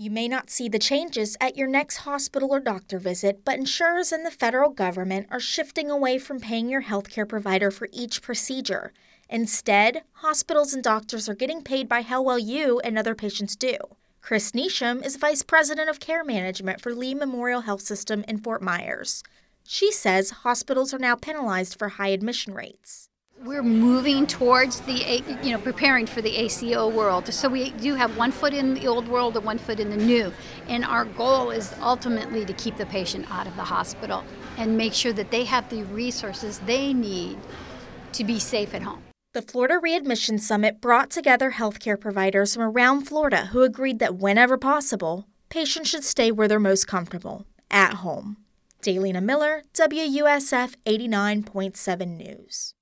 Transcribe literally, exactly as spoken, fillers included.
You may not see the changes at your next hospital or doctor visit, but insurers and the federal government are shifting away from paying your healthcare provider for each procedure. Instead, hospitals and doctors are getting paid by how well you and other patients do. Chris Neesham is Vice President of Care Management for Lee Memorial Health System in Fort Myers. She says hospitals are now penalized for high admission rates. We're moving towards the, you know, preparing for the A C O world. So we do have one foot in the old world and one foot in the new. And our goal is ultimately to keep the patient out of the hospital and make sure that they have the resources they need to be safe at home. The Florida Readmission Summit brought together healthcare providers from around Florida who agreed that whenever possible, patients should stay where they're most comfortable, at home. Daylina Miller, W U S F eighty-nine point seven News.